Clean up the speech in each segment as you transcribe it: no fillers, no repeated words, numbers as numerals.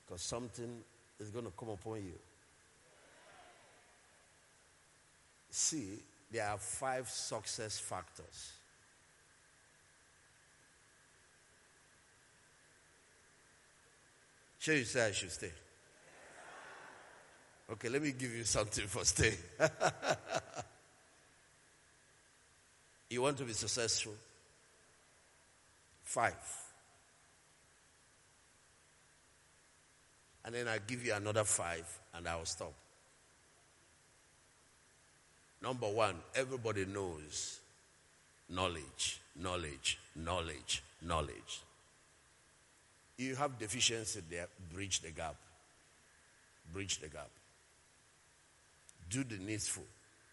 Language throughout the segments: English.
because something is going to come upon you. See, there are 5 success factors. Sure, you say I should stay. Okay, let me give you something for stay. You want to be successful? 5. And then I'll give you another 5 and I'll stop. Number 1, everybody knows knowledge, knowledge, knowledge, knowledge. You have deficiency there, bridge the gap. Bridge the gap. Do the needful.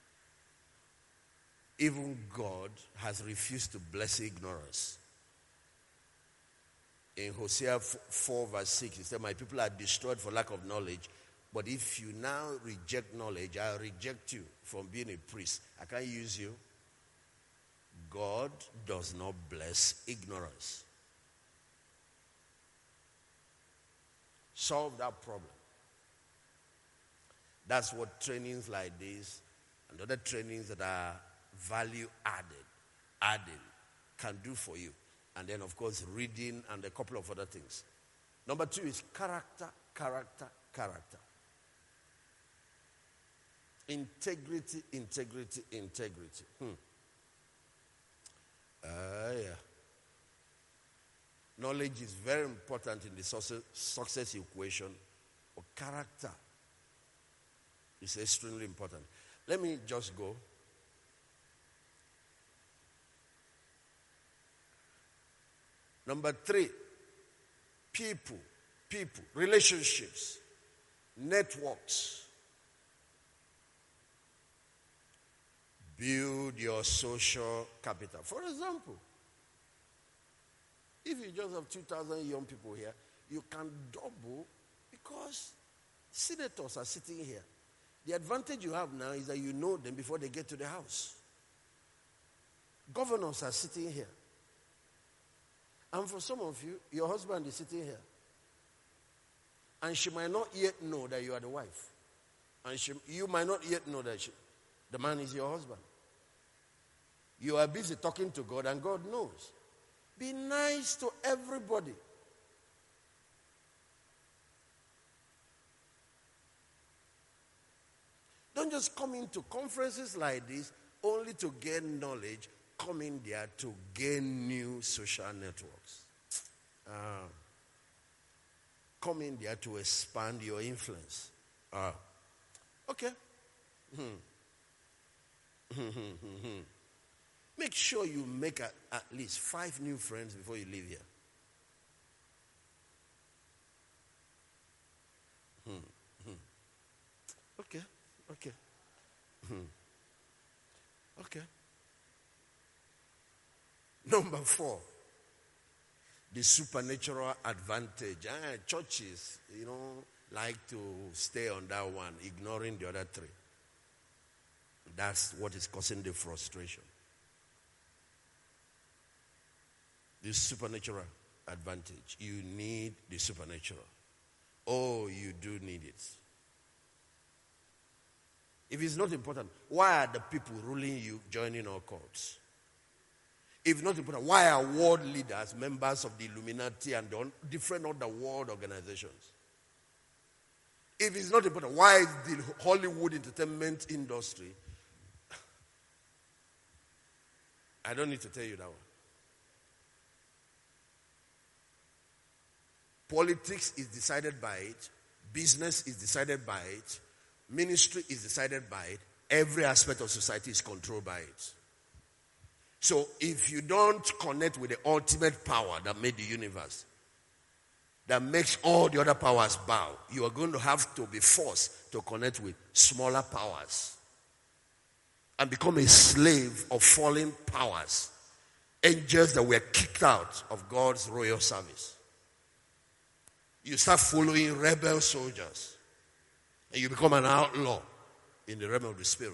Even God has refused to bless ignorance. In Hosea 4 verse 6, he said, my people are destroyed for lack of knowledge. But if you now reject knowledge, I'll reject you from being a priest. I can't use you. God does not bless ignorance. Solve that problem. That's what trainings like this and other trainings that are value adding can do for you. And then, of course, reading and a couple of other things. Number 2 is character. Integrity. Yeah. Knowledge is very important in the success equation, but character is extremely important. Let me just go. Number 3, people, relationships, networks. Build your social capital. For example, if you just have 2,000 young people here, you can double because senators are sitting here. The advantage you have now is that you know them before they get to the house. Governors are sitting here. And for some of you, your husband is sitting here. And she might not yet know that you are the wife. And you might not yet know that the man is your husband. You are busy talking to God and God knows. Be nice to everybody. Don't just come into conferences like this only to gain knowledge. Come in there to gain new social networks. Come in there to expand your influence. Okay. Make sure you make at least 5 new friends before you leave here. Okay. Okay. Number 4, the supernatural advantage. Churches, like to stay on that one, ignoring the other 3. That's what is causing the frustration. The supernatural advantage. You need the supernatural. Oh, you do need it. If it's not important, why are the people ruling you joining our cults? If not important, why are world leaders members of the Illuminati and different other world organizations? If it's not important, why is the Hollywood entertainment industry? I don't need to tell you that one. Politics is decided by it. Business is decided by it. Ministry is decided by it. Every aspect of society is controlled by it. So if you don't connect with the ultimate power that made the universe, that makes all the other powers bow, you are going to have to be forced to connect with smaller powers and become a slave of fallen powers, angels that were kicked out of God's royal service. You start following rebel soldiers and you become an outlaw in the realm of the spirit.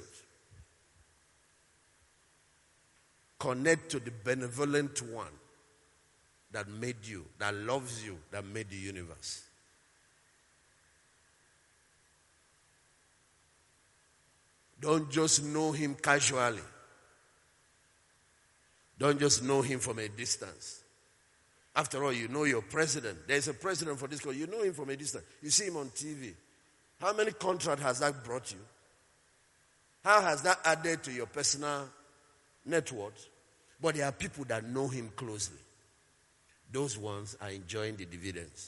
Connect to the benevolent one that made you, that loves you, that made the universe. Don't just know him casually. Don't just know him from a distance. After all, you know your president. There's a president for this country. You know him from a distance. You see him on TV. How many contracts has that brought you? How has that added to your personal net worth? But there are people that know him closely. Those ones are enjoying the dividends.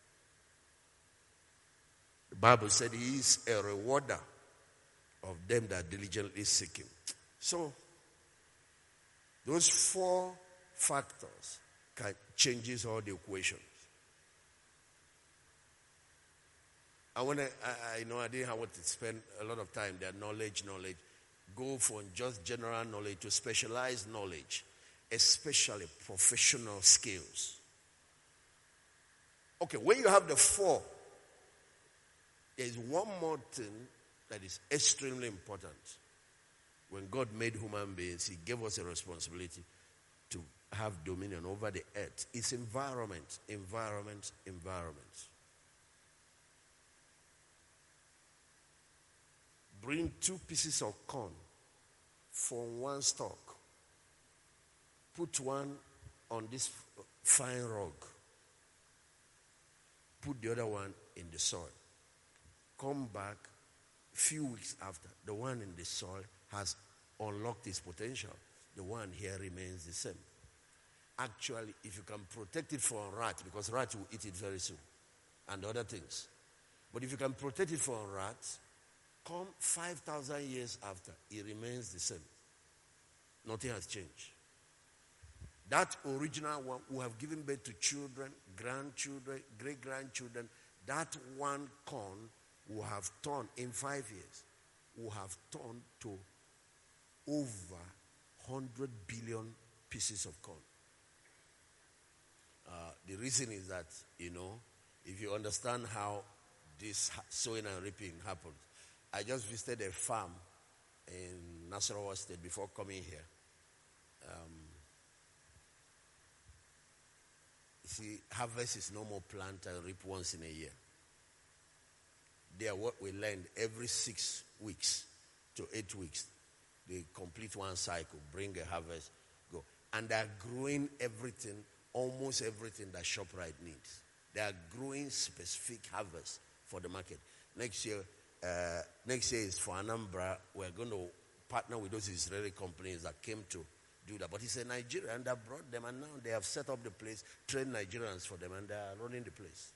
The Bible said he is a rewarder of them that diligently seek him. So, those 4 factors can changes all the equations. I didn't want to spend a lot of time there. Knowledge. Go from just general knowledge to specialized knowledge, especially professional skills. Okay, when you have the 4, there is one more thing that is extremely important. When God made human beings, he gave us a responsibility to have dominion over the earth. It's environment. Bring 2 pieces of corn from one stalk. Put one on this fine rock. Put the other one in the soil. Come back a few weeks after. The one in the soil has unlocked its potential. The one here remains the same. Actually, if you can protect it from rats, because rats will eat it very soon, and other things. But if you can protect it from rats, come 5,000 years after, it remains the same. Nothing has changed. That original one will have given birth to children, grandchildren, great-grandchildren. That one corn will have turned, in 5 years, will have turned to over 100 billion pieces of corn. The reason is that, if you understand how this sowing and reaping happens. I just visited a farm in Nasarawa State before coming here. Harvest is no more plant and reap once in a year. There, what we learned every 6 weeks to 8 weeks, they complete one cycle, bring a harvest, go. And they are growing everything, almost everything that ShopRite needs. They are growing specific harvest for the market. Next year is for Anambra. We're going to partner with those Israeli companies that came to do that. But it's a Nigerian that brought them, and now they have set up the place, trained Nigerians for them, and they are running the place.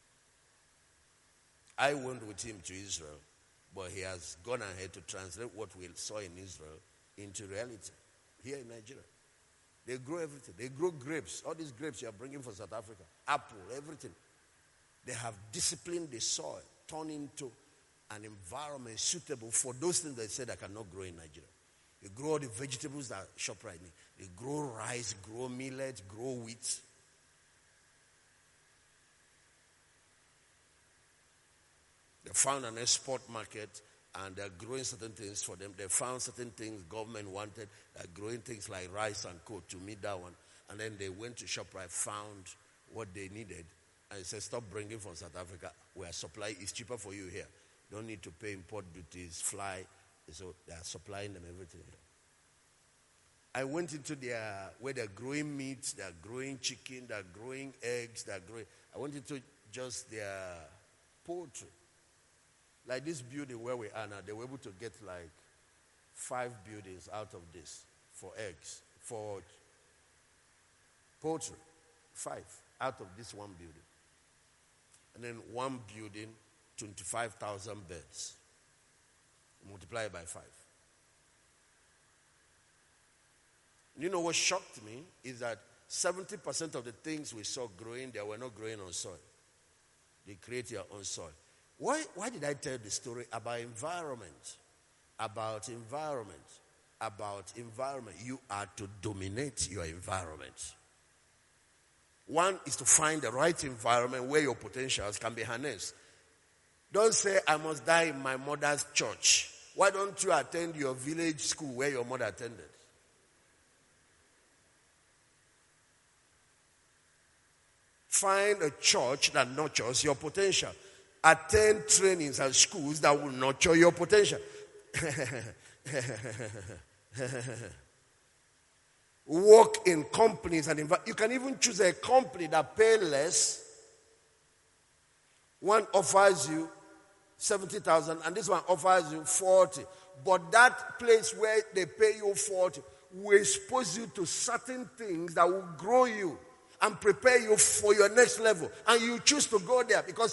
I went with him to Israel, but he has gone ahead to translate what we saw in Israel into reality here in Nigeria. They grow everything. They grow grapes. All these grapes you are bringing from South Africa, apple, everything. They have disciplined the soil, turned into an environment suitable for those things they said that cannot grow in Nigeria. They grow all the vegetables that ShopRite need. They grow rice, grow millet, grow wheat. They found an export market and they're growing certain things for them. They found certain things government wanted. They're growing things like rice and co to meet that one. And then they went to ShopRite, found what they needed, and said, stop bringing from South Africa. Where supply is cheaper for you here. Don't need to pay import duties, fly. So they are supplying them everything here. I went into where they're growing meat, they're growing chicken, they're growing eggs, I went into just their poultry. Like this building where we are now, they were able to get like 5 buildings out of this for eggs, for poultry. 5 out of this one building. And then one building, 25,000 beds. Multiply it by 5. You know what shocked me is that 70% of the things we saw growing, they were not growing on soil. They create their own soil. Why did I tell the story about environment? About environment. You are to dominate your environment. One is to find the right environment where your potentials can be harnessed. Don't say, I must die in my mother's church. Why don't you attend your village school where your mother attended? Find a church that nurtures your potential. Attend trainings and schools that will nurture your potential. work in companies and you can even choose a company that pay less. One offers you 70,000 and this one offers you 40. But that place where they pay you 40 will expose you to certain things that will grow you and prepare you for your next level. And you choose to go there because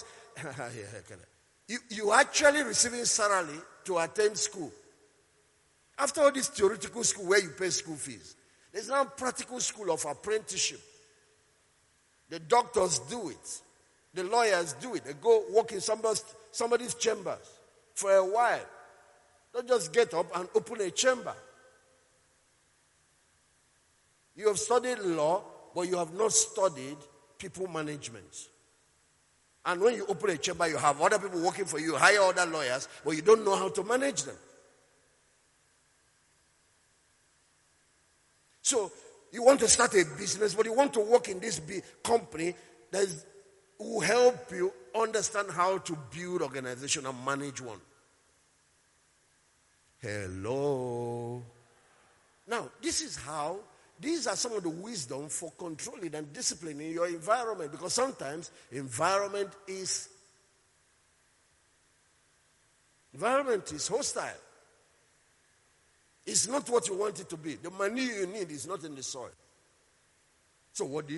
you actually receiving salary to attend school. After all this theoretical school where you pay school fees, there's now practical school of apprenticeship. The doctors do it. The lawyers do it. They go work in somebody's chambers for a while. Don't just get up and open a chamber. You have studied law, but you have not studied people management. And when you open a chamber, you have other people working for you, hire other lawyers, but you don't know how to manage them. So you want to start a business, but you want to work in this big company that will help you understand how to build organization and manage one. Hello. Now, these are some of the wisdom for controlling and disciplining your environment, because sometimes environment is hostile. It's not what you want it to be. The money you need is not in the soil. So what do?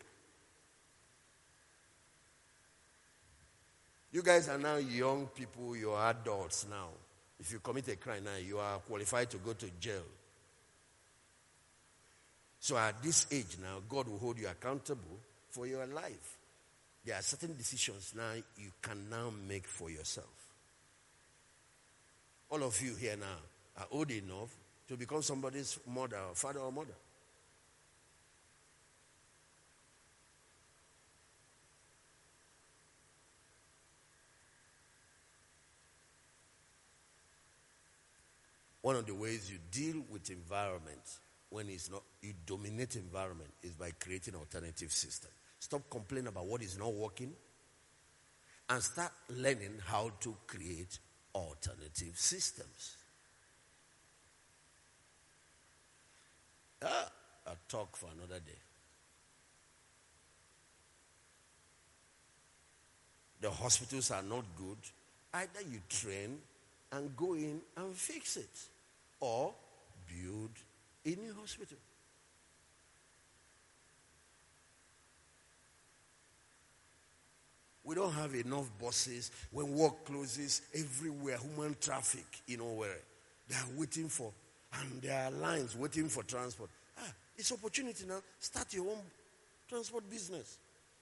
You guys are now young people, you are adults now. If you commit a crime now, you are qualified to go to jail. So at this age now, God will hold you accountable for your life. There are certain decisions now you can now make for yourself. All of you here now are old enough to become somebody's mother or father or mother. One of the ways you deal with environment when it's not, you dominate environment, is by creating alternative system. Stop complaining about what is not working and start learning how to create alternative systems. A talk for another day. The hospitals are not good. Either you train and go in and fix it, or build a new hospital. We don't have enough buses. When work closes, everywhere, human traffic, where they are waiting for, and there are lines waiting for transport. It's opportunity now. Start your own transport business.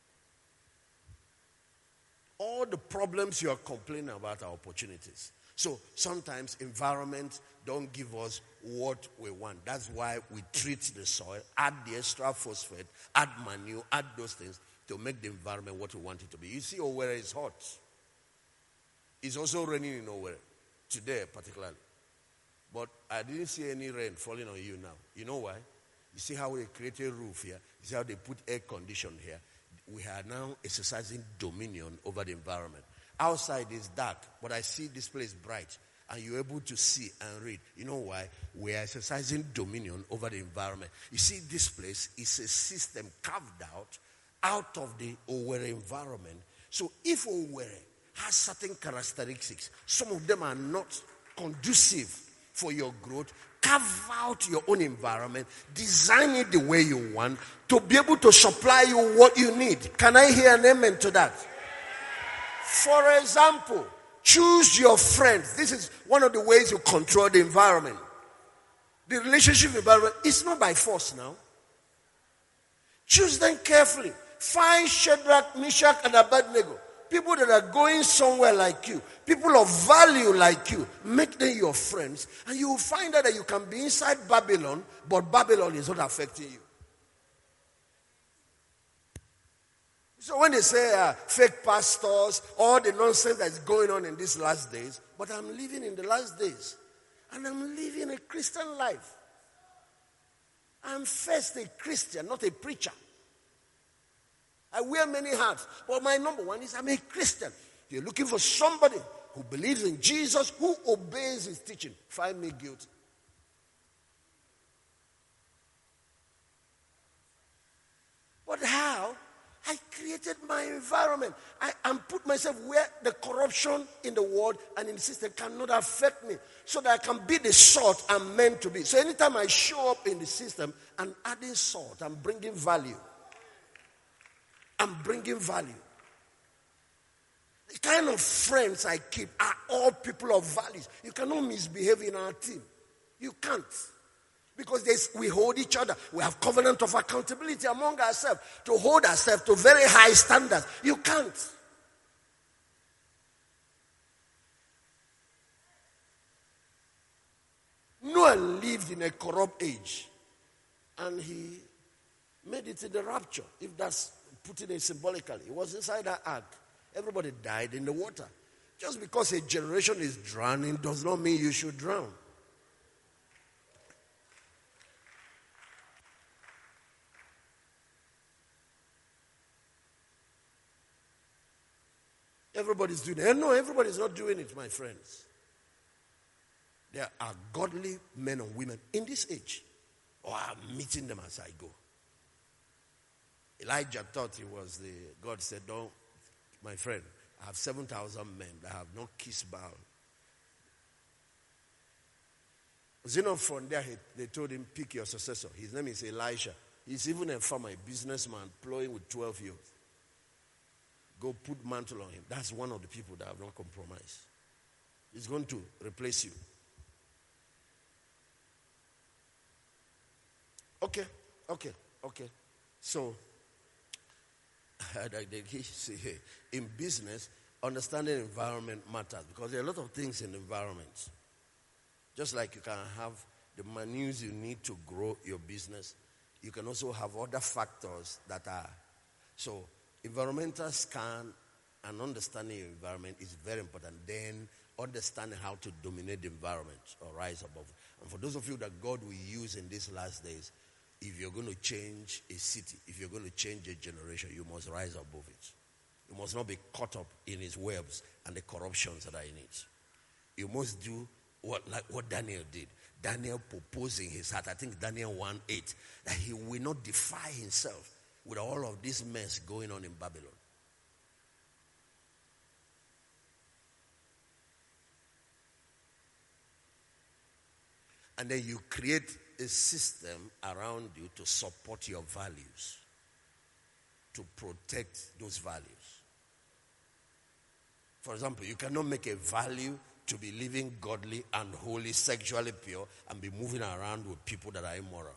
All the problems you are complaining about are opportunities. So sometimes environment don't give us what we want. That's why we treat the soil, add the extra phosphate, add manure, add those things to make the environment what we want it to be. You see, Owerri is hot. It's also raining in Owerri, today particularly. But I didn't see any rain falling on you now. You know why? You see how they create a roof here? You see how they put air condition here? We are now exercising dominion over the environment. Outside is dark, but I see this place bright. And you're able to see and read. You know why? We are exercising dominion over the environment. You see, this place is a system carved out of the Owerri environment. So if Owerri has certain characteristics, some of them are not conducive for your growth, carve out your own environment, design it the way you want to be able to supply you what you need. Can I hear an amen to that? For example, choose your friends. This is one of the ways you control the environment. The relationship environment is not by force now. Choose them carefully. Find Shadrach, Meshach, and Abednego. People that are going somewhere like you. People of value like you. Make them your friends. And you will find out that you can be inside Babylon, but Babylon is not affecting you. So when they say fake pastors, all the nonsense that's going on in these last days, but I'm living in the last days. And I'm living a Christian life. I'm first a Christian, not a preacher. I wear many hats, but my number one is I'm a Christian. You're looking for somebody who believes in Jesus, who obeys his teaching, find me guilty. But how? I created my environment. I put myself where the corruption in the world and in the system cannot affect me, so that I can be the salt I'm meant to be. So anytime I show up in the system, I'm adding salt. I'm bringing value. I'm bringing value. The kind of friends I keep are all people of values. You cannot misbehave in our team. You can't. Because we hold each other. We have covenant of accountability among ourselves to hold ourselves to very high standards. You can't. Noah lived in a corrupt age, and he made it in the rapture. If that's putting it symbolically, he was inside that ark. Everybody died in the water. Just because a generation is drowning does not mean you should drown. Everybody's doing it. No, everybody's not doing it, my friends. There are godly men and women in this age, or I'm meeting them as I go. Elijah thought he was God said, "Don't, my friend, I have 7,000 men that have not kissed Baal." Xenophon there, they told him, "Pick your successor." His name is Elisha. He's even a farmer, a businessman, plowing with 12 youths. Go put mantle on him. That's one of the people that have not compromised. He's going to replace you. Okay. So, in business, understanding environment matters, because there are a lot of things in environment. Just like you can have the manures you need to grow your business, you can also have other factors that are. So, environmental scan and understanding your environment is very important. Then understanding how to dominate the environment or rise above. And for those of you that God will use in these last days, if you're going to change a city, if you're going to change a generation, you must rise above it. You must not be caught up in his webs and the corruptions that are in it. You must do what Daniel did. Daniel proposed in his heart, I think Daniel 1:8, that he will not defy himself with all of this mess going on in Babylon. And then you create a system around you to support your values, to protect those values. For example, you cannot make a value to be living godly and holy, sexually pure, and be moving around with people that are immoral.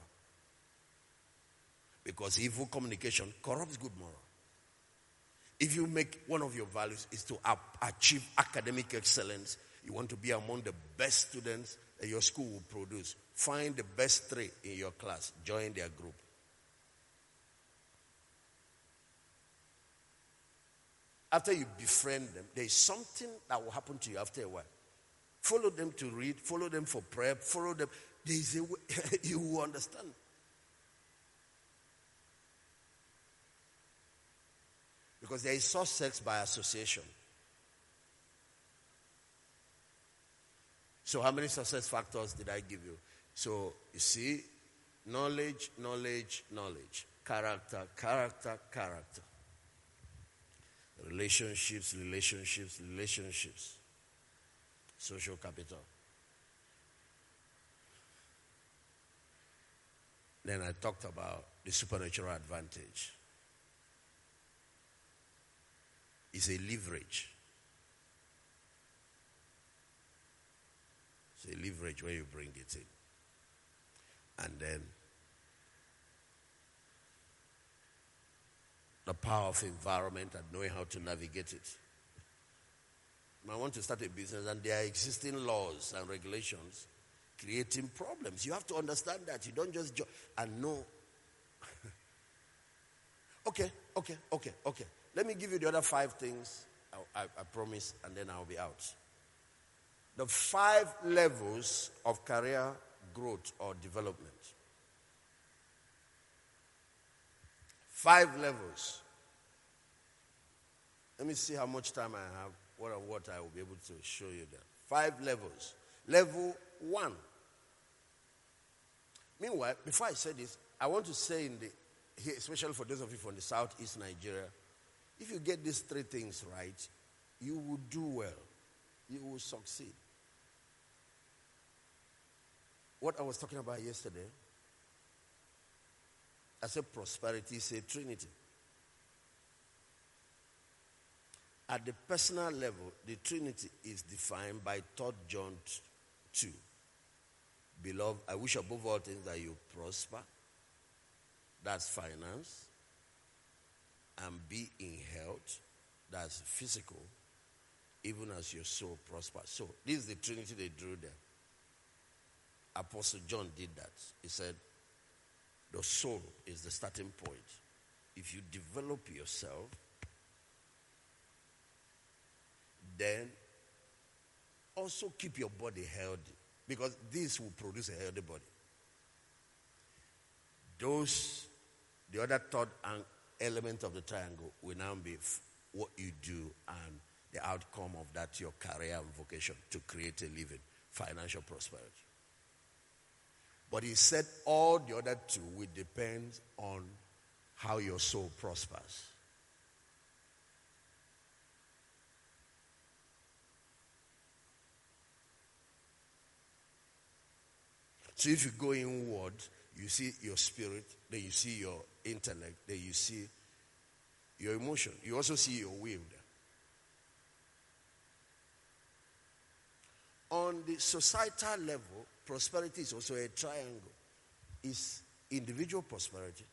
Because evil communication corrupts good moral. If you make one of your values is to achieve academic excellence, you want to be among the best students that your school will produce, find the best 3 in your class, join their group. After you befriend them, there is something that will happen to you after a while. Follow them to read, follow them for prayer, follow them. There is a way you will understand. Because there is success by association. So how many success factors did I give you? So you see, knowledge. Character. Relationships. Social capital. Then I talked about the supernatural advantage. It's a leverage. It's a leverage when you bring it in. And then the power of environment and knowing how to navigate it. I want to start a business and there are existing laws and regulations creating problems. You have to understand that. You don't just and know. Okay. Let me give you the other 5 things I promise, and then I'll be out. The 5 levels of career growth or development. 5 levels. Let me see how much time I have. what I will be able to show you there. 5 levels. Level 1. Meanwhile, before I say this, I want to say here, especially for those of you from the southeast Nigeria, if you get these 3 things right, you will do well. You will succeed. What I was talking about yesterday, I said prosperity is a trinity. At the personal level, the trinity is defined by 3 John 2. Beloved, I wish above all things that you prosper. That's finance. And be in health. That's physical. Even as your soul prospers. So, this is the trinity they drew there. Apostle John did that. He said, the soul is the starting point. If you develop yourself, then also keep your body healthy. Because this will produce a healthy body. The other third element of the triangle will now be what you do and the outcome of that, your career and vocation to create a living, financial prosperity. But he said all the other 2 will depend on how your soul prospers. So if you go inward, you see your spirit, then you see your intellect, then you see your emotion. You also see your will there. On the societal level, prosperity is also a triangle. It's individual prosperity,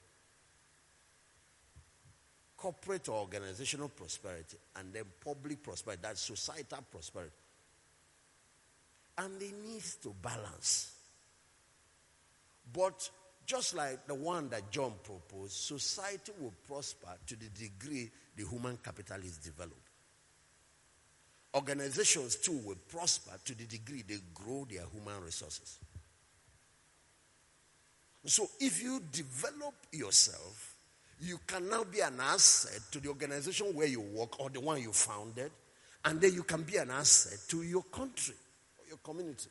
corporate or organizational prosperity, and then public prosperity. That's societal prosperity. And they need to balance. But just like the one that John proposed, society will prosper to the degree the human capital is developed. Organizations too will prosper to the degree they grow their human resources. So if you develop yourself, you can now be an asset to the organization where you work or the one you founded, and then you can be an asset to your country or your community.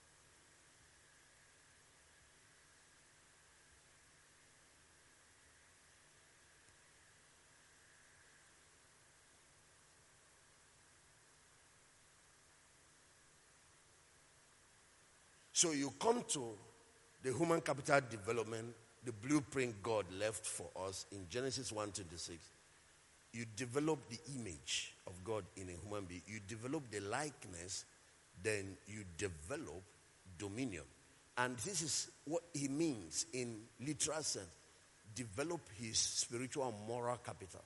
So you come to the human capital development, the blueprint God left for us in Genesis 1:26. You develop the image of God in a human being. You develop the likeness, then you develop dominion. And this is what he means in literal sense. Develop his spiritual and moral capital.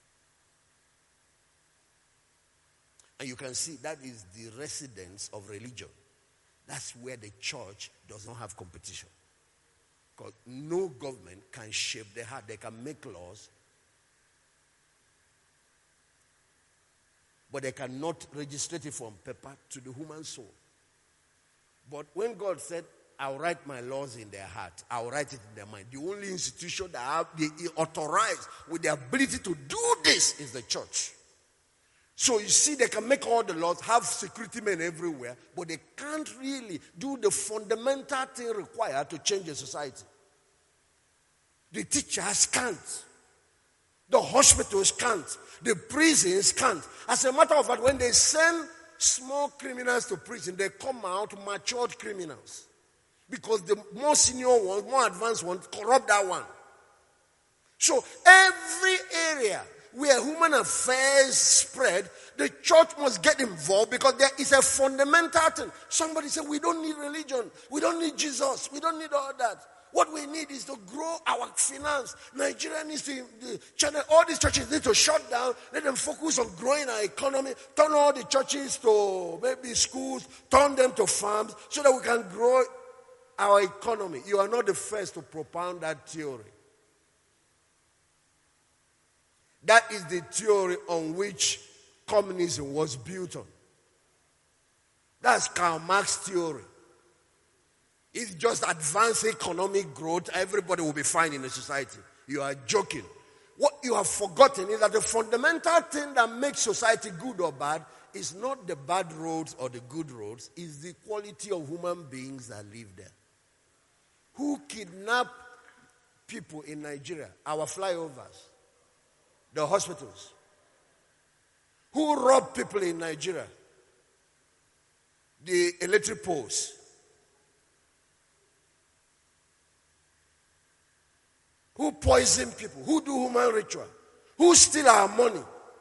And you can see that is the residence of religion. That's where the church does not have competition. Because no government can shape the heart. They can make laws, but they cannot register it from paper to the human soul. But when God said, I'll write my laws in their heart, I'll write it in their mind, the only institution that have the authorized with the ability to do this is the church. So you see, they can make all the laws, have security men everywhere, but they can't really do the fundamental thing required to change the society. The teachers can't. The hospitals can't. The prisons can't. As a matter of fact, when they send small criminals to prison, they come out matured criminals. Because the more senior ones, more advanced ones, corrupt that one. So every area where human affairs spread, the church must get involved because there is a fundamental thing. Somebody said, we don't need religion. We don't need Jesus. We don't need all that. What we need is to grow our finance. Nigeria needs to, all these churches need to shut down. Let them focus on growing our economy. Turn all the churches to maybe schools. Turn them to farms so that we can grow our economy. You are not the first to propound that theory. That is the theory on which communism was built on. That's Karl Marx's theory. It's just advanced economic growth. Everybody will be fine in the society. You are joking. what you have forgotten is that the fundamental thing that makes society good or bad is not the bad roads or the good roads, it's the quality of human beings that live there. Who kidnap people in Nigeria? Our flyovers, the hospitals. Who rob people in Nigeria? The electric poles. Who poison people? Who do human ritual? Who steal our money?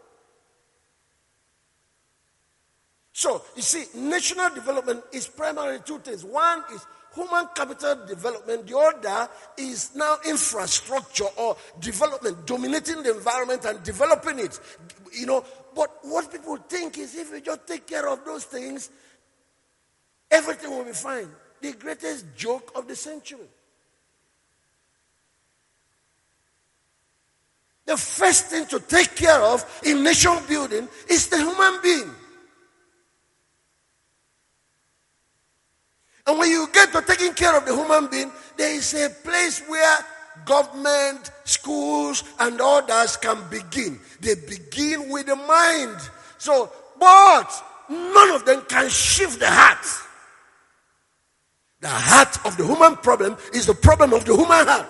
So, you see, national development is primarily two things. One is human capital development. The other is now infrastructure or development, dominating the environment and developing it. But what people think is if we just take care of those things, everything will be fine. The greatest joke of the century. The first thing to take care of in nation building is the human being. And when you get to taking care of the human being, there is a place where government, schools, and others can begin. They begin with the mind. So, but none of them can shift the heart. The heart of the human problem is the problem of the human heart.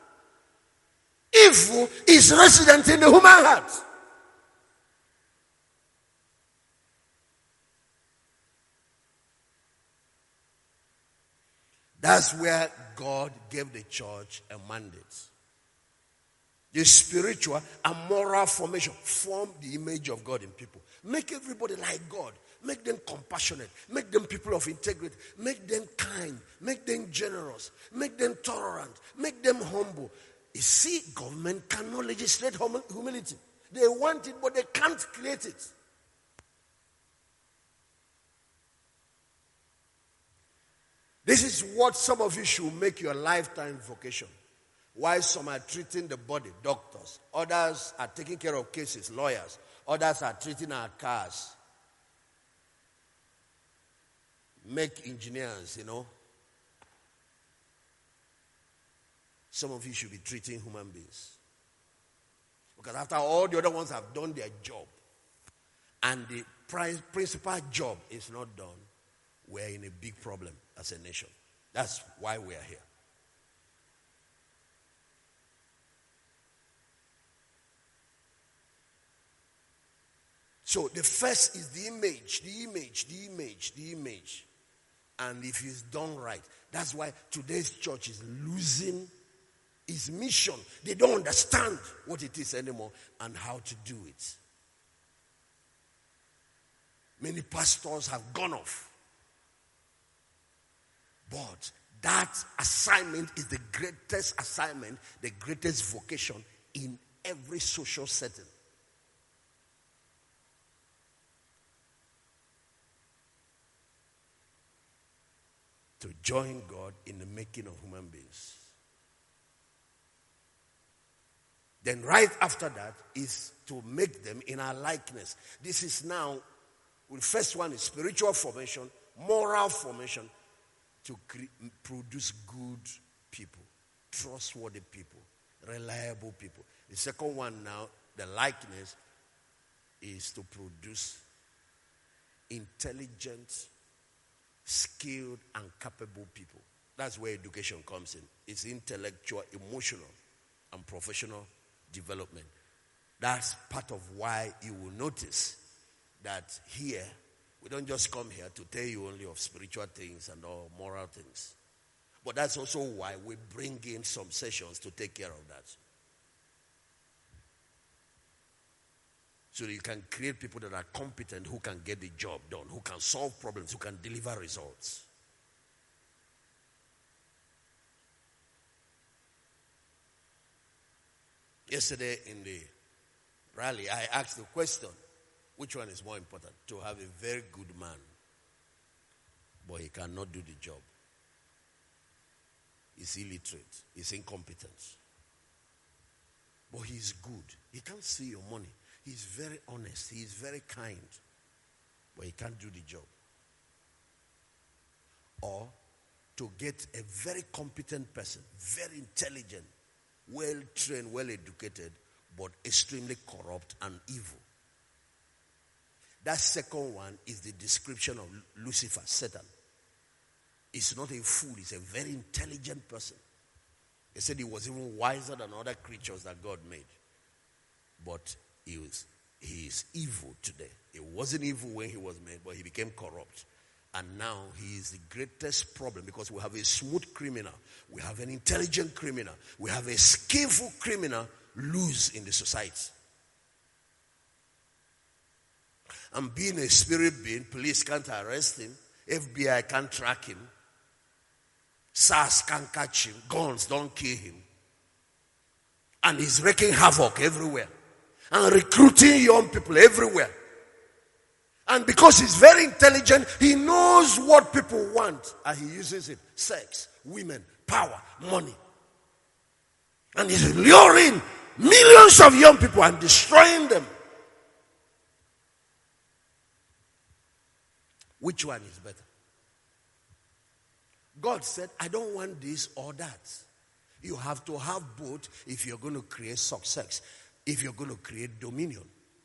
Evil is resident in the human heart. That's where God gave the church a mandate. The spiritual and moral formation form the image of God in people. Make everybody like God. Make them compassionate. Make them people of integrity. Make them kind. Make them generous. Make them tolerant. Make them humble. You see, government cannot legislate humility. They want it, but they can't create it. This is what some of you should make your lifetime vocation. While some are treating the body, doctors. Others are taking care of cases, lawyers. Others are treating our cars. Make engineers, Some of you should be treating human beings. Because after all the other ones have done their job, and the principal job is not done, we're in a big problem as a nation. That's why we are here. So the first is the image. And if it's done right, that's why today's church is losing its mission. They don't understand what it is anymore and how to do it. Many pastors have gone off. But that assignment is the greatest assignment, the greatest vocation in every social setting. To join God in the making of human beings. Then right after that is to make them in our likeness. This is now, the first one is spiritual formation, moral formation, to produce good people, trustworthy people, reliable people. The second one now, the likeness, is to produce intelligent, skilled, and capable people. That's where education comes in. It's intellectual, emotional, and professional development. That's part of why you will notice that here, we don't just come here to tell you only of spiritual things and all moral things. But that's also why we bring in some sessions to take care of that. So that you can create people that are competent, who can get the job done, who can solve problems, who can deliver results. Yesterday in the rally, I asked the question, which one is more important? To have a very good man, but he cannot do the job. He's illiterate. He's incompetent. But he's good. He can't see your money. He's very honest. He's very kind. But he can't do the job. Or to get a very competent person, very intelligent, well-trained, well-educated, but extremely corrupt and evil. That second one is the description of Lucifer, Satan. He's not a fool, he's a very intelligent person. They said he was even wiser than other creatures that God made. But he is evil today. He wasn't evil when he was made, but he became corrupt. And now he is the greatest problem, because we have a smooth criminal, we have an intelligent criminal, we have a skillful criminal loose in the society. And being a spirit being, police can't arrest him, FBI can't track him, SARS can't catch him, guns don't kill him. And he's wreaking havoc everywhere and recruiting young people everywhere. And because he's very intelligent, he knows what people want and he uses it. Sex, women, power, money. And he's luring millions of young people and destroying them. Which one is better? God said, I don't want this or that. You have to have both if you're going to create success, if you're going to create dominion.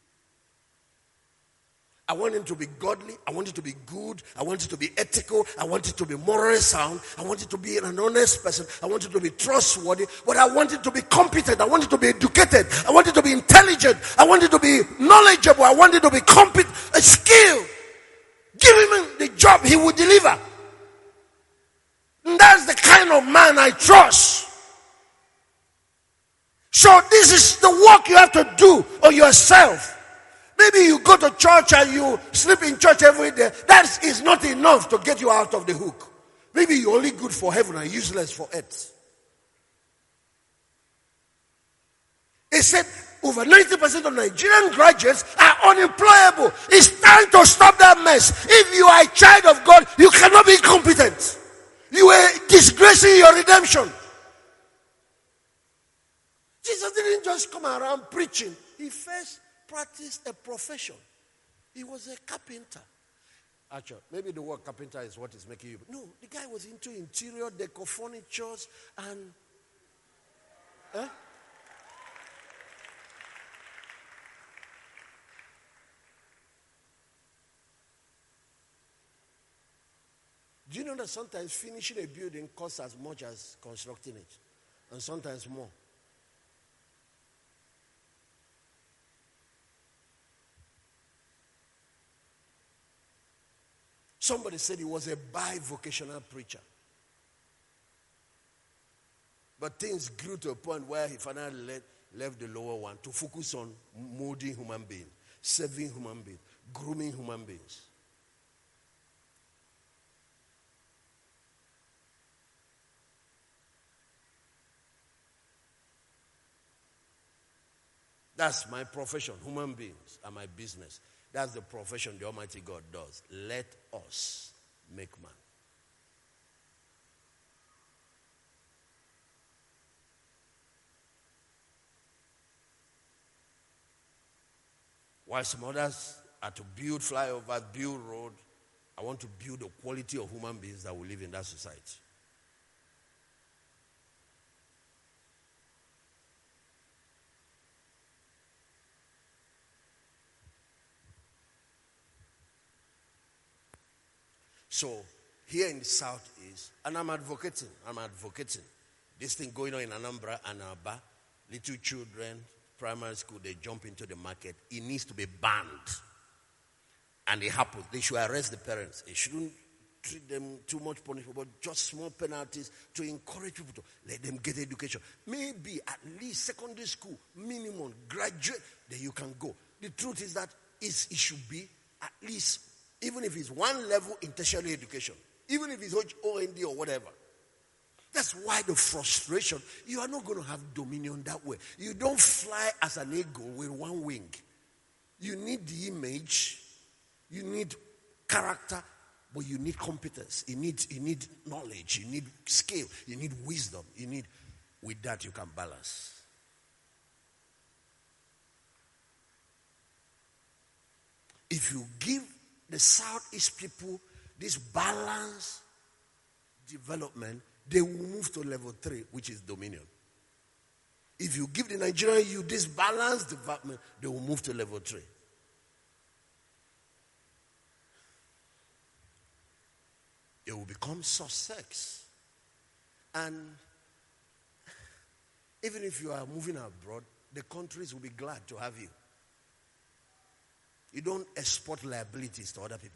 I want it to be godly. I want it to be good. I want it to be ethical. I want it to be morally sound. I want it to be an honest person. I want it to be trustworthy. But I want it to be competent. I want it to be educated. I want it to be intelligent. I want it to be knowledgeable. I want it to be competent, a skill. Give him the job, he will deliver. And that's the kind of man I trust. So this is the work you have to do on yourself. Maybe you go to church and you sleep in church every day. That is not enough to get you out of the hook. Maybe you're only good for heaven and useless for earth. He said over 90% of Nigerian graduates are unemployable. It's time to stop that mess. If you are a child of God, you cannot be competent. You are disgracing your redemption. Jesus didn't just come around preaching. He first practiced a profession. He was a carpenter. Actually, maybe the word carpenter is what is making you. No, the guy was into interior decor furnitures and. Do you know that sometimes finishing a building costs as much as constructing it? And sometimes more. Somebody said he was a bivocational preacher. But things grew to a point where he finally left the lower one to focus on molding human beings, serving human beings, grooming human beings. That's my profession. Human beings are my business. That's the profession the Almighty God does. Let us make man. While some others are to build flyovers, build road, I want to build the quality of human beings that will live in that society. So, here in the Southeast, and I'm advocating. This thing going on in Anambra and Aba, little children, primary school, they jump into the market. It needs to be banned. And it happens. They should arrest the parents. They shouldn't treat them too much punishment, but just small penalties to encourage people to let them get education. Maybe at least secondary school, minimum, graduate, then you can go. The truth is that it should be at least, even if it's one level in tertiary education, even if it's OND or whatever. That's why the frustration, you are not going to have dominion that way. You don't fly as an eagle with one wing. You need the image, you need character, but you need competence. You need knowledge, you need skill, you need wisdom. With that you can balance. If you give the Southeast people this balanced development, they will move to level 3, which is dominion. If you give the Nigerian youth this balanced development, they will move to level 3. It will become Sussex. And even if you are moving abroad, the countries will be glad to have you. You don't export liabilities to other people.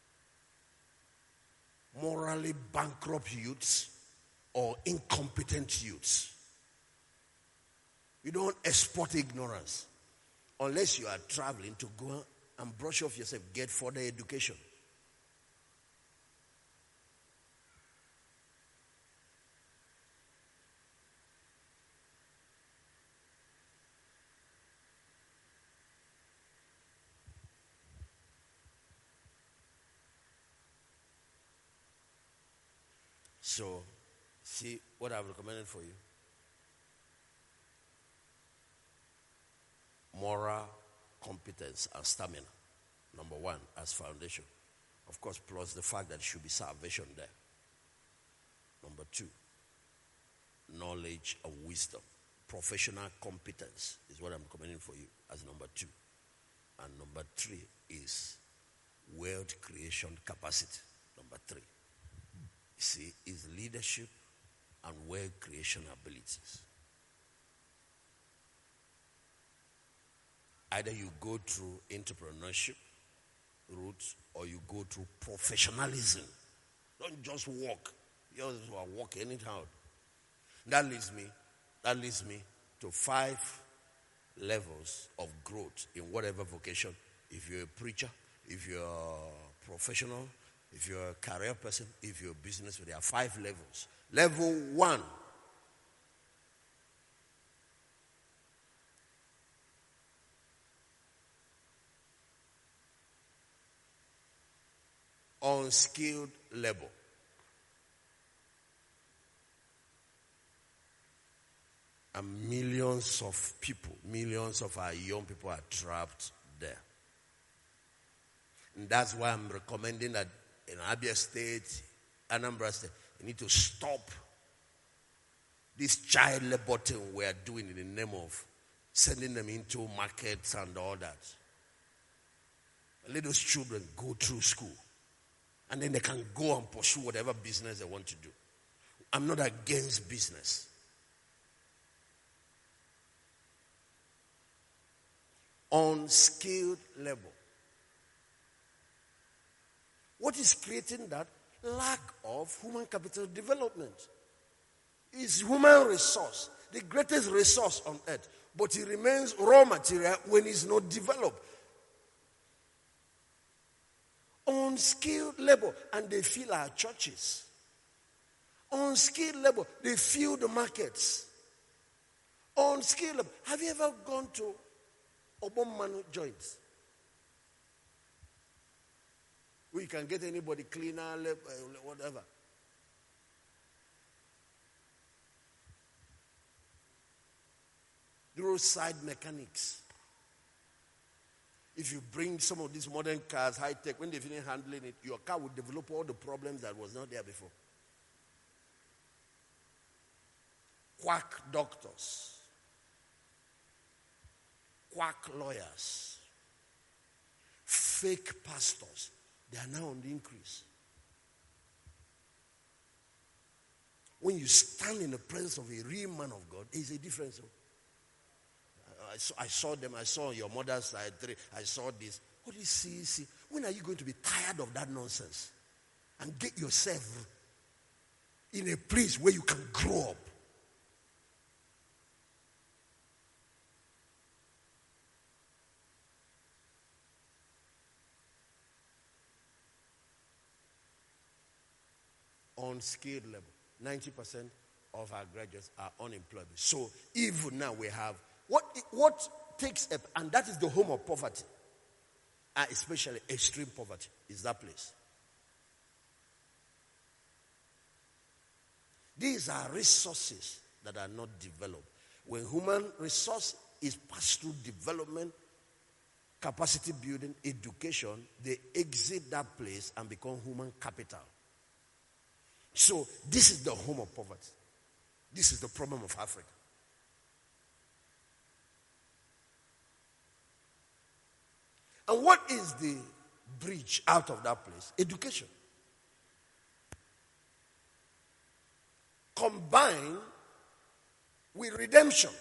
Morally bankrupt youths or incompetent youths. You don't export ignorance unless you are traveling to go and brush off yourself, get further education. So, see what I've recommended for you. Moral competence and stamina, number 1, as foundation. Of course, plus the fact that there should be salvation there. Number 2, knowledge and wisdom. Professional competence is what I'm recommending for you as number 2. And number 3 is wealth creation capacity. Number 3. You see, is leadership and wealth creation abilities. Either you go through entrepreneurship route or you go through professionalism. Don't just walk. You just walk anyhow. That leads me to 5 levels of growth in whatever vocation. If you're a preacher, if you're a professional, if you're a career person, if you're a business, there are 5 levels. Level 1. Unskilled labor. And millions of our young people are trapped there. And that's why I'm recommending that in Abia State, Anambra State, you need to stop this child labor thing we are doing in the name of sending them into markets and all that. Let those children go through school. And then they can go and pursue whatever business they want to do. I'm not against business. Unskilled labor. What is creating that? Lack of human capital development. It's human resource, the greatest resource on earth. But it remains raw material when it's not developed. Unskilled labor, and they fill our churches. Unskilled labor, they fill the markets. Unskilled labor. Have you ever gone to Obomanu joints? Where you can get anybody cleaner, whatever. Roadside mechanics. If you bring some of these modern cars, high-tech, when they finish handling it, your car will develop all the problems that was not there before. Quack doctors. Quack lawyers. Fake pastors. They are now on the increase. When you stand in the presence of a real man of God, there is a difference. I saw them. I saw your mother's side. I saw this. What do you see? When are you going to be tired of that nonsense? And get yourself in a place where you can grow up. Unskilled level. 90% of our graduates are unemployed. So even now we have what takes up, and that is the home of poverty, especially extreme poverty, is that place. These are resources that are not developed. When human resource is passed through development, capacity building, education, they exit that place and become human capital. So this is the home of poverty. This is the problem of Africa. And what is the bridge out of that place? Education. Combined with redemption.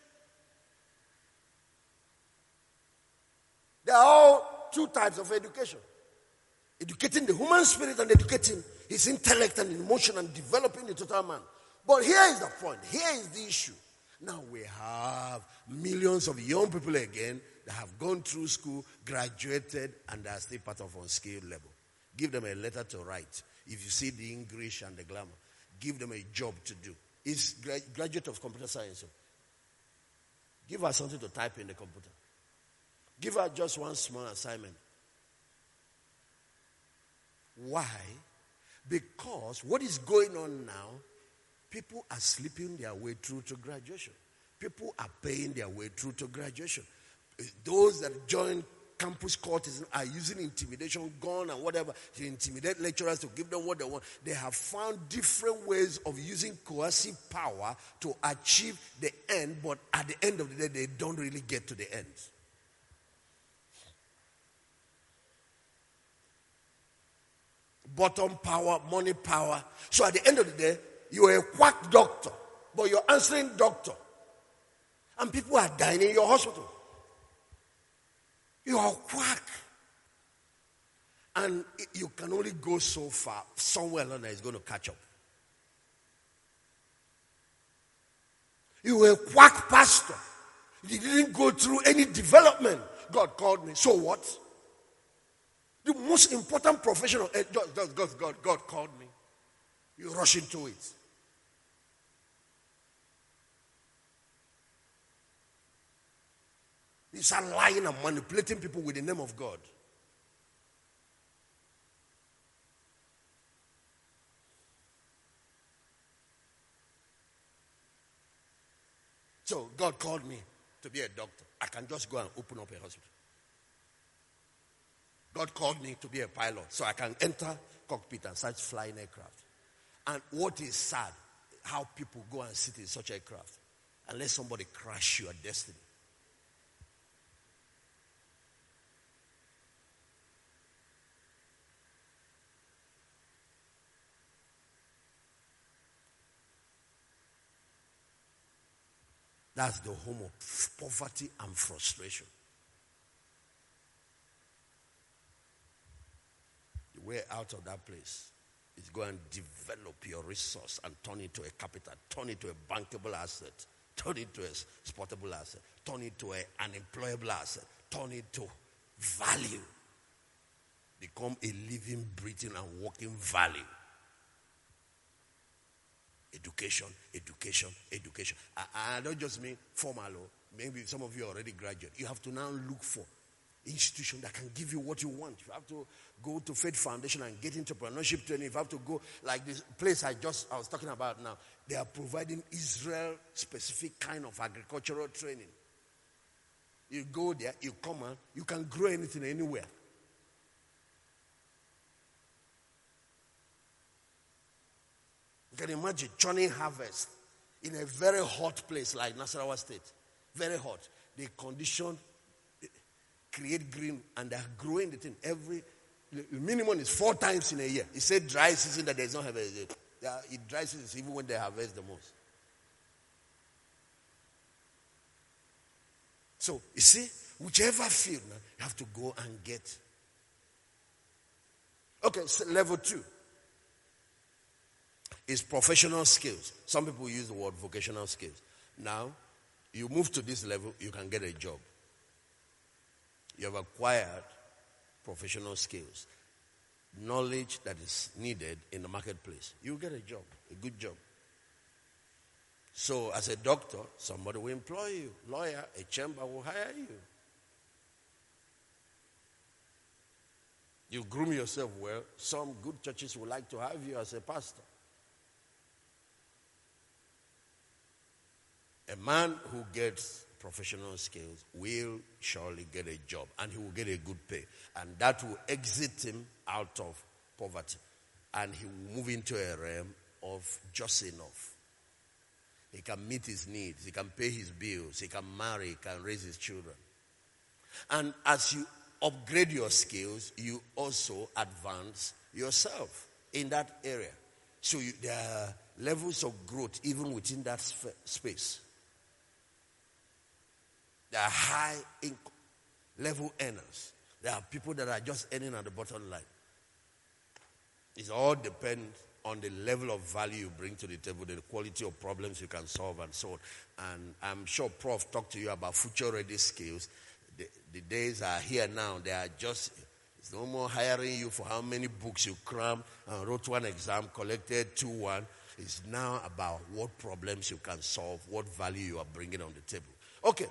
There are all two types of education. Educating the human spirit and educating his intellect and emotion and developing the total man. But here is the point. Here is the issue. Now we have millions of young people again that have gone through school, graduated, and they are still part of unskilled level. Give them a letter to write. If you see the English and the glamour, give them a job to do. It's graduate of computer science. So give her something to type in the computer. Give her just one small assignment. Why? Because what is going on now, people are sleeping their way through to graduation. People are paying their way through to graduation. Those that join campus courts are using intimidation, gun and whatever to intimidate lecturers to give them what they want. They have found different ways of using coercive power to achieve the end, but at the end of the day, they don't really get to the end. Bottom power, money power. So at the end of the day, you're a quack doctor, but you're answering doctor. And people are dying in your hospital. You're a quack. And you can only go so far. Somewhere along there is going to catch up. You were a quack pastor. You didn't go through any development. God called me. So what? The most important profession of God called me. You rush into it. You start lying and manipulating people with the name of God. So God called me to be a doctor. I can just go and open up a hospital. God called me to be a pilot, so I can enter cockpit and start flying aircraft. And what is sad, how people go and sit in such aircraft and let somebody crash your destiny. That's the home of poverty and frustration. The way out of that place is go and develop your resource and turn it to a capital, turn it to a bankable asset, turn it to a sportable asset, turn it to an employable asset, turn it to value. Become a living, breathing, and walking value. Education, education, education. I don't just mean formal. Maybe some of you are already graduate. You have to now look for institution that can give you what you want. You have to go to Faith Foundation and get entrepreneurship training. You have to go like this place I was talking about now. They are providing Israel-specific kind of agricultural training. You go there, you come out, you can grow anything anywhere. You can imagine churning harvest in a very hot place like Nasarawa State. Very hot. They condition, create green, and they're growing the thing. The minimum is 4 times in a year. He said dry season that there's no harvest. It dry season even when they harvest the most. So, you see, whichever field, you have to go and get. Okay, so level 2. Is professional skills. Some people use the word vocational skills. Now, you move to this level, you can get a job. You have acquired professional skills, knowledge that is needed in the marketplace. You get a job, a good job. So, as a doctor, somebody will employ you. Lawyer, a chamber will hire you. You groom yourself well. Some good churches would like to have you as a pastor. A man who gets professional skills will surely get a job and he will get a good pay. And that will exit him out of poverty. And he will move into a realm of just enough. He can meet his needs. He can pay his bills. He can marry. He can raise his children. And as you upgrade your skills, you also advance yourself in that area. So there are levels of growth even within that space. There are high income level earners. There are people that are just earning at the bottom line. It all depends on the level of value you bring to the table, the quality of problems you can solve, and so on. And I'm sure Prof talked to you about future-ready skills. The days are here now. They are just, it's no more hiring you for how many books you crammed, wrote one exam, collected 2-1. It's now about what problems you can solve, what value you are bringing on the table. Okay.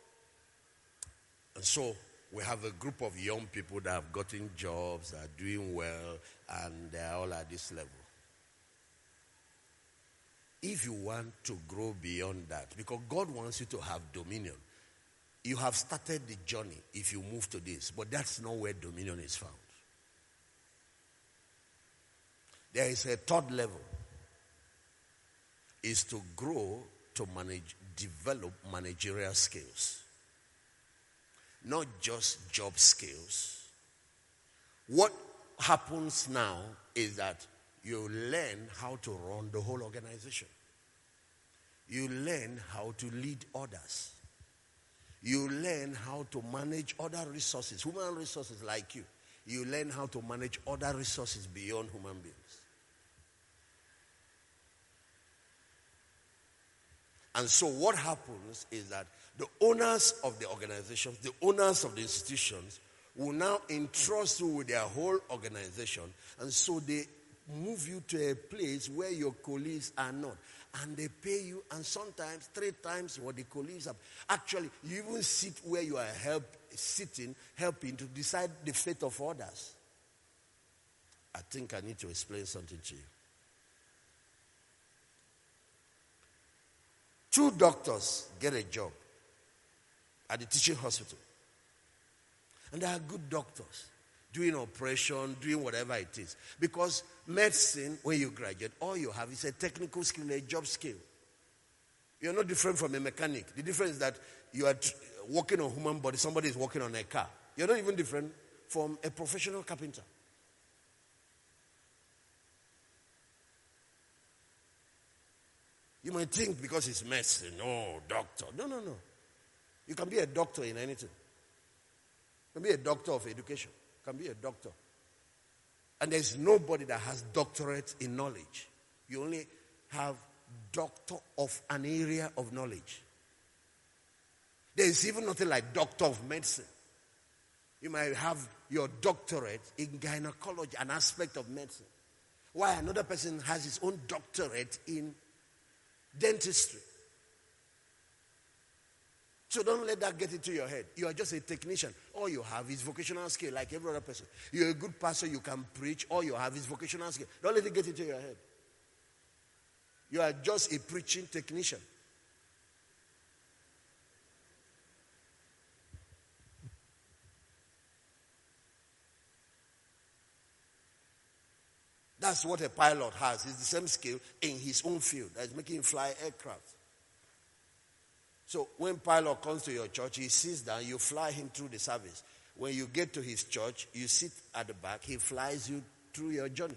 And so we have a group of young people that have gotten jobs, are doing well, and they are all at this level. If you want to grow beyond that, because God wants you to have dominion, you have started the journey if you move to this, but that's not where dominion is found. There is a third level, is to grow to develop managerial skills. Not just job skills. What happens now is that you learn how to run the whole organization. You learn how to lead others. You learn how to manage other resources, human resources like you. You learn how to manage other resources beyond human beings. And so what happens is that the owners of the organizations, the owners of the institutions will now entrust you with their whole organization. And so they move you to a place where your colleagues are not. And they pay you, and sometimes 3 times what the colleagues have. Actually, you even sit where you are helping to decide the fate of others. I think I need to explain something to you. 2 doctors get a job at the teaching hospital. And they are good doctors, doing operation, doing whatever it is. Because medicine, when you graduate, all you have is a technical skill, a job skill. You're not different from a mechanic. The difference is that you are working on human body, somebody is working on a car. You're not even different from a professional carpenter. You might think because it's medicine, doctor. No. You can be a doctor in anything. You can be a doctor of education. You can be a doctor. And there's nobody that has doctorate in knowledge. You only have doctor of an area of knowledge. There is even nothing like doctor of medicine. You might have your doctorate in gynecology, an aspect of medicine. While another person has his own doctorate in dentistry. So don't let that get into your head. You are just a technician. All you have is vocational skill like every other person. You're a good pastor, you can preach. All you have is vocational skill. Don't let it get into your head. You are just a preaching technician. That's what a pilot has. It's the same skill in his own field. That is making him fly aircraft. So when pilot comes to your church, he sits down, you fly him through the service. When you get to his church, you sit at the back, he flies you through your journey.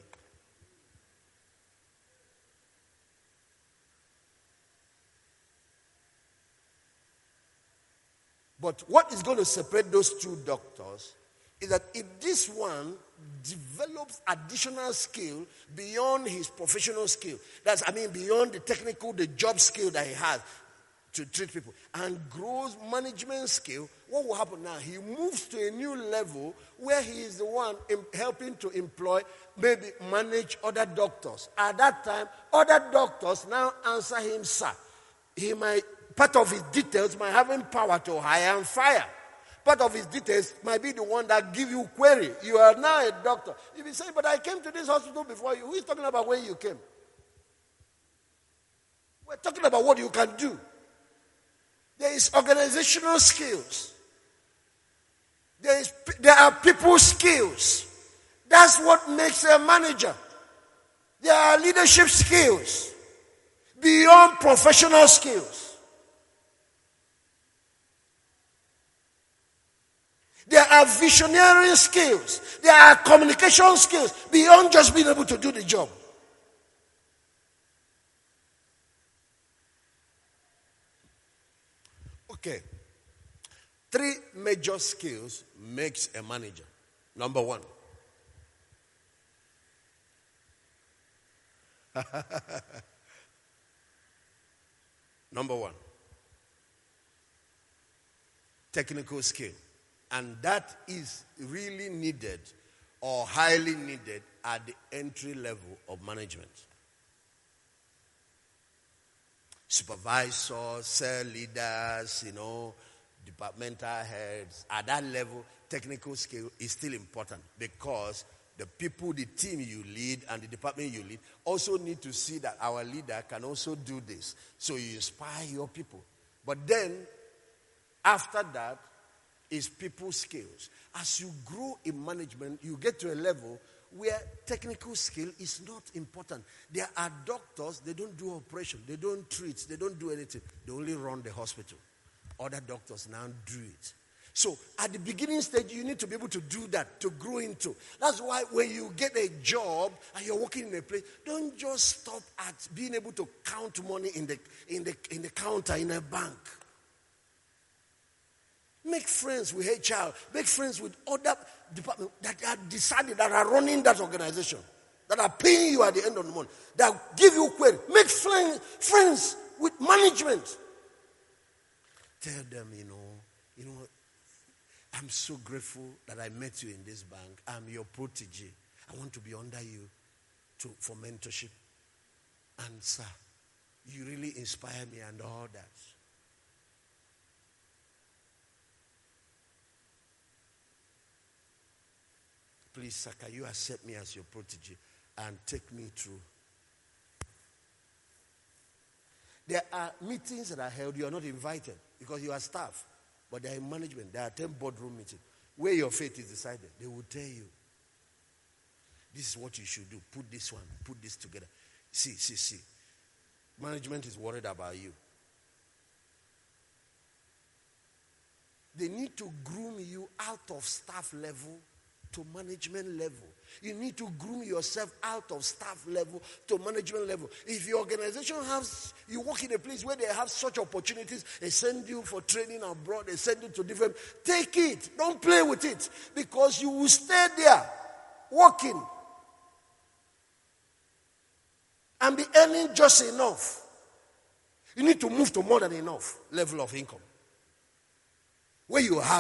But what is going to separate those 2 doctors is that if this one develops additional skill beyond his professional skill, beyond the technical, the job skill that he has to treat people, and grows management skill, what will happen now? He moves to a new level where he is the one helping to employ, maybe manage other doctors. At that time, other doctors now answer him, sir. Part of his details might have power to hire and fire. Part of his details might be the one that give you query. You are now a doctor. You will say, but I came to this hospital before you. Who is talking about when you came? We're talking about what you can do. There is organizational skills. There are people skills. That's what makes a manager. There are leadership skills beyond professional skills. There are visionary skills. There are communication skills beyond just being able to do the job. Okay. 3 major skills makes a manager. Number 1. Number 1. Technical skill. And that is really needed or highly needed at the entry level of management. Supervisors, cell leaders, departmental heads. At that level, technical skill is still important because the people, the team you lead and the department you lead also need to see that our leader can also do this. So you inspire your people. But then, after that, is people skills. As you grow in management, you get to a level where technical skill is not important. There are doctors, they don't do operation, they don't treat, they don't do anything. They only run the hospital. Other doctors now do it. So at the beginning stage, you need to be able to do that, to grow into. That's why when you get a job and you're working in a place, don't just stop at being able to count money in the counter in a bank. Make friends with HR. Make friends with other departments that are decided, that are running that organization, that are paying you at the end of the month, that give you query. Make friends with management. Tell them, I'm so grateful that I met you in this bank. I'm your protege. I want to be under you for mentorship. And sir, you really inspire me and all that. Please, sir, can you accept me as your protege and take me through? There are meetings that are held. You are not invited because you are staff. But they are in management. There are 10 boardroom meetings. Where your fate is decided, they will tell you. This is what you should do. Put this one. Put this together. See. Management is worried about you. They need to groom you out of staff level to management level. You need to groom yourself out of staff level to management level. If your organization you work in a place where they have such opportunities, they send you for training abroad, they send you to different, take it. Don't play with it because you will stay there working and be earning just enough. You need to move to more than enough level of income where you have